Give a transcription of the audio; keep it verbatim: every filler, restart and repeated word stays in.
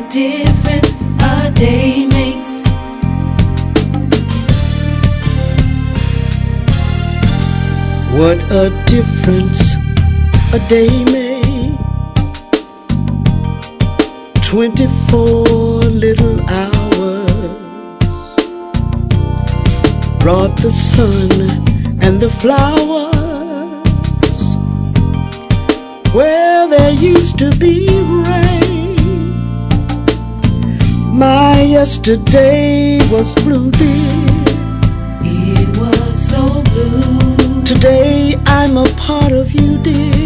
difference a day makes. What a difference a day made. Twenty-four little hours brought the sun and the flowers where there used to be rain. My yesterday was blue, dear. It was so blue. Today I'm a part of you, dear.